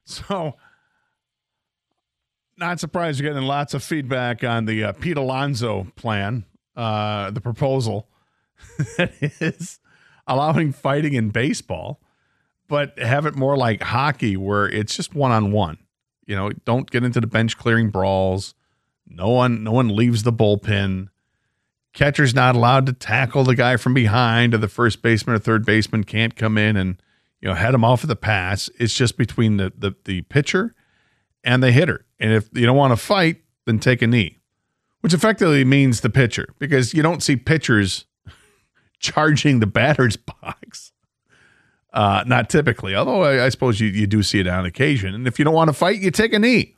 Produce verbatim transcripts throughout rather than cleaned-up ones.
So, not surprised you're getting lots of feedback on the uh, Pete Alonso plan, uh, the proposal that is allowing fighting in baseball, but have it more like hockey where it's just one-on-one. You know, don't get into the bench clearing brawls. No one, no one leaves the bullpen. Catcher's not allowed to tackle the guy from behind, or the first baseman or third baseman can't come in and, you know, head him off of the pass. It's just between the, the, the pitcher and the hitter. And if you don't want to fight, then take a knee, which effectively means the pitcher, because you don't see pitchers charging the batter's box. Uh, not typically, although I, I suppose you, you do see it on occasion. And if you don't want to fight, you take a knee,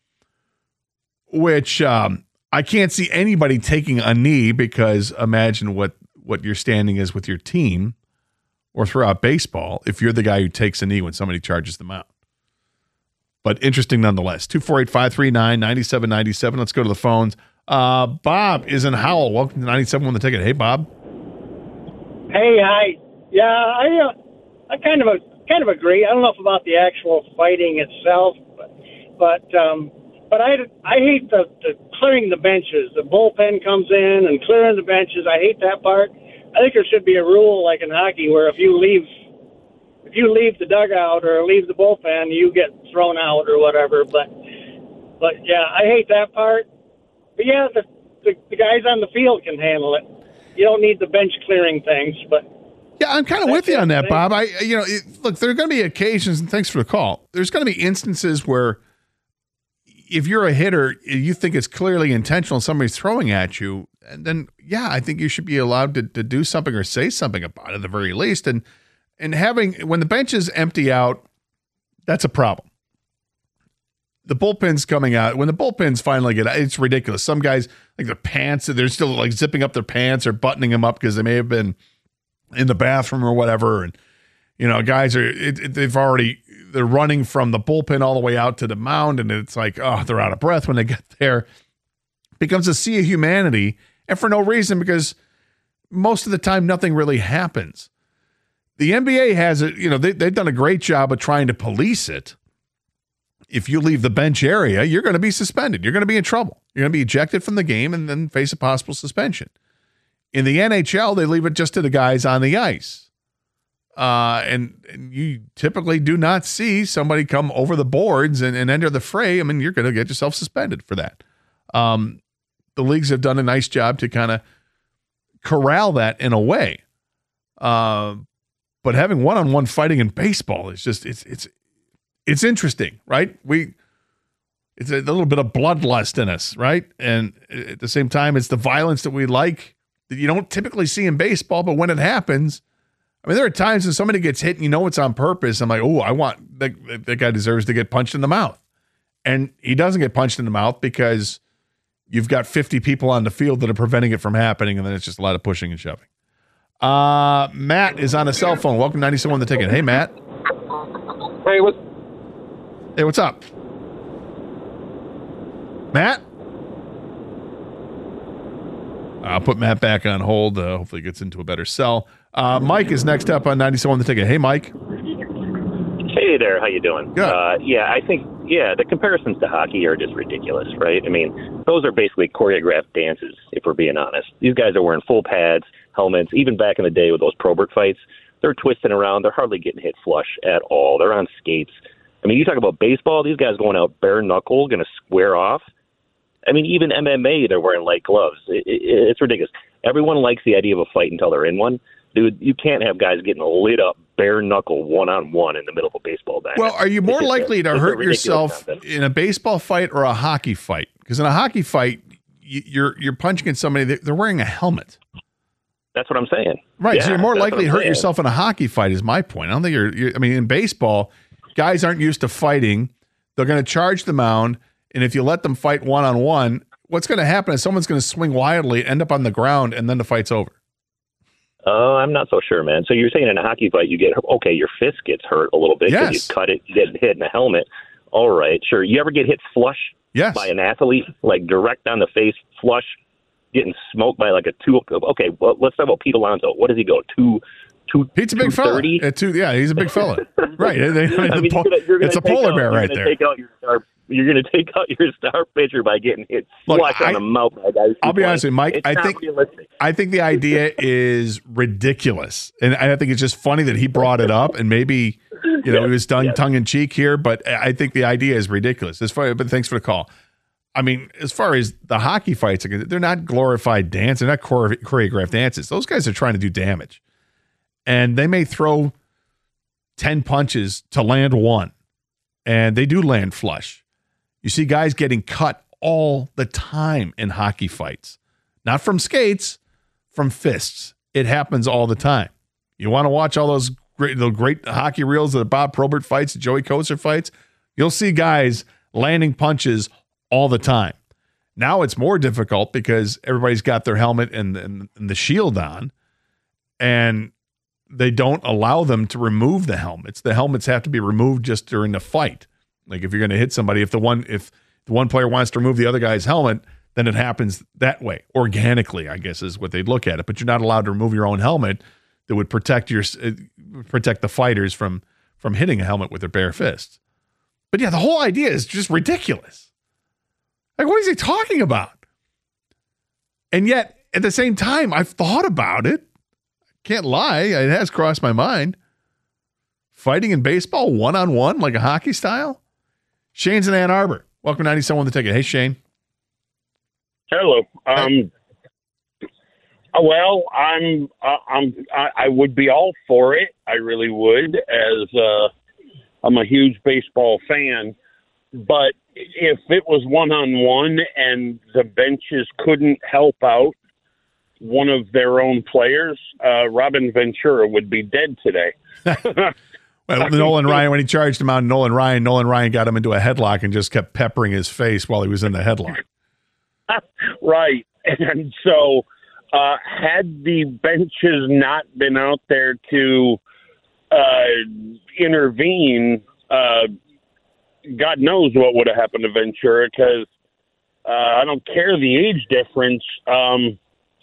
which um, I can't see anybody taking a knee, because imagine what, what your standing is with your team or throughout baseball if you're the guy who takes a knee when somebody charges them out. But interesting nonetheless. two four eight, five three nine, nine seven nine seven. Let's go to the phones. Uh, Bob is in Howell. Welcome to ninety-seven on the ticket. Hey, Bob. Hey, hi. Yeah, I uh, I kind of a, kind of agree. I don't know if about the actual fighting itself, but but, um, but I I hate the, the clearing the benches. The bullpen comes in and clearing the benches. I hate that part. I think there should be a rule like in hockey where if you leave if you leave the dugout or leave the bullpen, you get thrown out or whatever. But but yeah, I hate that part. But yeah, the the, the guys on the field can handle it. You don't need the bench clearing things, but. Yeah, I'm kind of with you on that, Bob. I, you know, it, look, there are going to be occasions, and thanks for the call. There's going to be instances where if you're a hitter, you think it's clearly intentional, somebody's throwing at you, and then, yeah, I think you should be allowed to, to do something or say something about it at the very least. And and having, when the benches empty out, that's a problem. The bullpen's coming out. When the bullpens finally get out, it's ridiculous. Some guys, like their pants, they're still like zipping up their pants or buttoning them up because they may have been in the bathroom or whatever. And, you know, guys are, it, it, they've already, they're running from the bullpen all the way out to the mound. And it's like, oh, they're out of breath when they get there. It becomes a sea of humanity. And for no reason, because most of the time, nothing really happens. The N B A has it, you know, they, they've done a great job of trying to police it. If you leave the bench area, you're going to be suspended. You're going to be in trouble. You're going to be ejected from the game and then face a possible suspension. In the N H L, they leave it just to the guys on the ice. Uh, and, and you typically do not see somebody come over the boards and, and enter the fray. I mean, you're going to get yourself suspended for that. Um, the leagues have done a nice job to kind of corral that in a way. Uh, but having one-on-one fighting in baseball is just, it's, it's, it's interesting, right? We, it's a little bit of bloodlust in us, right? And at the same time, it's the violence that we like that you don't typically see in baseball, but when it happens, I mean, there are times when somebody gets hit and you know it's on purpose. I'm like, oh, I want, that, that guy deserves to get punched in the mouth. And he doesn't get punched in the mouth because you've got fifty people on the field that are preventing it from happening, and then it's just a lot of pushing and shoving. Uh, Matt is on a cell phone. Welcome to ninety-seven on the ticket. Hey, Matt. Hey, what? Hey, what's up? Matt? I'll put Matt back on hold. Uh, hopefully he gets into a better cell. Uh, Mike is next up on ninety-seven on the ticket. Hey, Mike. Hey there. How you doing? Good. Uh, yeah, I think, yeah, the comparisons to hockey are just ridiculous, right? I mean, those are basically choreographed dances, if we're being honest. These guys are wearing full pads, helmets. Even back in the day with those Probert fights, they're twisting around. They're hardly getting hit flush at all. They're on skates. I mean, you talk about baseball, these guys going out bare knuckle, going to square off. I mean, even M M A, they're wearing light gloves. It, it, it's ridiculous. Everyone likes the idea of a fight until they're in one. Dude, you can't have guys getting lit up bare knuckle one-on-one in the middle of a baseball match. Well, are you more just, likely to hurt yourself concept. in a baseball fight or a hockey fight? Because in a hockey fight, you, you're you're punching at somebody, they're wearing a helmet. That's what I'm saying. Right, yeah, so you're more likely to hurt saying. yourself in a hockey fight is my point. I don't think you're, you're I mean, in baseball, guys aren't used to fighting. They're going to charge the mound, and if you let them fight one-on-one, what's going to happen is someone's going to swing wildly, end up on the ground, and then the fight's over. Oh, uh, I'm not so sure, man. So you're saying in a hockey fight, you get, okay, your fist gets hurt a little bit because yes. you cut it, you get hit in a helmet. All right, sure. You ever get hit flush yes. by an athlete, like direct on the face, flush, getting smoked by like a two? Okay, well, let's talk about Pete Alonso. What does he go, two two. He's a big fella. At two, yeah, he's a big fella. Right. They, I mean, po- you're gonna, you're gonna it's a polar out, bear right there. Take out your star, you're going to take out your star pitcher by getting hit flush on the mouth by guys. I'll be honest with you, Mike. It's I not think realistic. I think the idea is ridiculous, and I think it's just funny that he brought it up, and maybe you know yes, he was done yes. tongue in cheek here, but I think the idea is ridiculous. As far, but thanks for the call. I mean, as far as the hockey fights, they're not glorified dance. They're not chore- choreographed dances. Those guys are trying to do damage. And they may throw ten punches to land one. And they do land flush. You see guys getting cut all the time in hockey fights. Not from skates, from fists. It happens all the time. You want to watch all those great, the great hockey reels of the Bob Probert fights, the Joey Kocur fights? You'll see guys landing punches all the time. Now it's more difficult because everybody's got their helmet and, and, and the shield on, and they don't allow them to remove the helmets. The helmets have to be removed just during the fight. Like if you're going to hit somebody, if the one if the one player wants to remove the other guy's helmet, then it happens that way, organically, I guess is what they'd look at it. But you're not allowed to remove your own helmet that would protect your uh, protect the fighters from from hitting a helmet with their bare fists. But yeah, the whole idea is just ridiculous. Like, what is he talking about? And yet, at the same time, I've thought about it. Can't lie. It has crossed my mind. Fighting in baseball, one-on-one, like a hockey style? Shane's in Ann Arbor. Welcome to ninety-seven one The Ticket. Hey, Shane. Hello. Um, well, I'm, uh, I'm, I, I would be all for it. I really would, as uh, I'm a huge baseball fan. But if it was one-on-one and the benches couldn't help out one of their own players, uh, Robin Ventura would be dead today. Well, Nolan Ryan, when he charged him out, Nolan Ryan, Nolan Ryan got him into a headlock and just kept peppering his face while he was in the headlock. Right. And so uh, had the benches not been out there to uh, intervene, uh, God knows what would have happened to Ventura, because uh, I don't care the age difference. Um,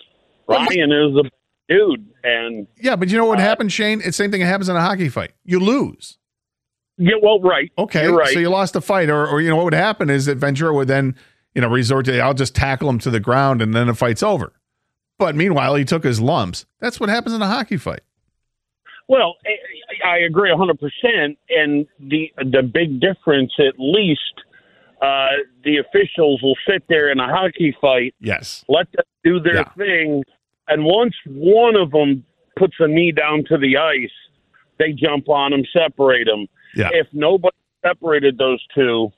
Ryan is a dude, and yeah, but you know what uh, happens, Shane? It's the same thing that happens in a hockey fight. You lose. Yeah, well, right. Okay, You're right. So you lost the fight, or, or you know what would happen is that Ventura would then, you know, resort to, I'll just tackle him to the ground, and then the fight's over. But meanwhile, he took his lumps. That's what happens in a hockey fight. Well, I, I agree one hundred percent, and the the big difference, at least, uh, the officials will sit there in a hockey fight, yes, let them do their yeah. thing, and once one of them puts a knee down to the ice, they jump on them, separate them. Yeah. If nobody separated those two,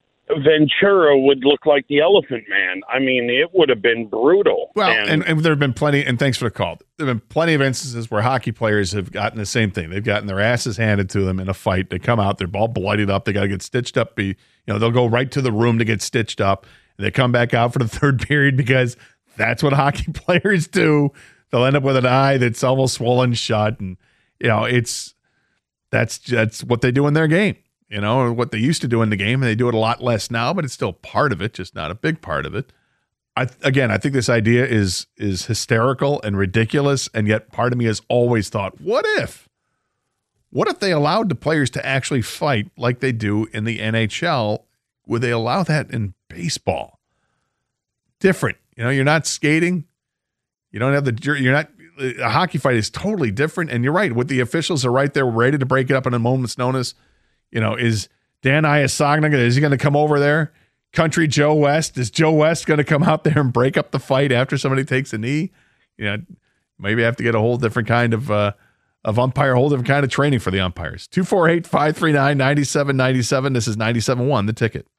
Ventura would look like the Elephant Man. I mean, it would have been brutal. Well, and, and, and there have been plenty, and thanks for the call. There have been plenty of instances where hockey players have gotten the same thing. They've gotten their asses handed to them in a fight. They come out, they're all bloodied up. They got to get stitched up. Be, you know, they'll go right to the room to get stitched up. And they come back out for the third period because that's what hockey players do. They'll end up with an eye that's almost swollen shut. And, you know, it's, that's, that's what they do in their game. You know, what they used to do in the game, and they do it a lot less now, but it's still part of it, just not a big part of it. I again, I think this idea is is hysterical and ridiculous, and yet part of me has always thought, what if? What if they allowed the players to actually fight like they do in the N H L? Would they allow that in baseball? Different. You know, you're not skating. You don't have the, you're not, a hockey fight is totally different, and you're right. With the officials are right there, ready to break it up in a moment's notice. You know, is Dan Iasagna, is he going to come over there? Country Joe West, is Joe West going to come out there and break up the fight after somebody takes a knee? You know, maybe I have to get a whole different kind of uh, of umpire, a whole different kind of training for the umpires. two four eight, five three nine, nine seven nine seven. This is ninety-seven point one, The Ticket.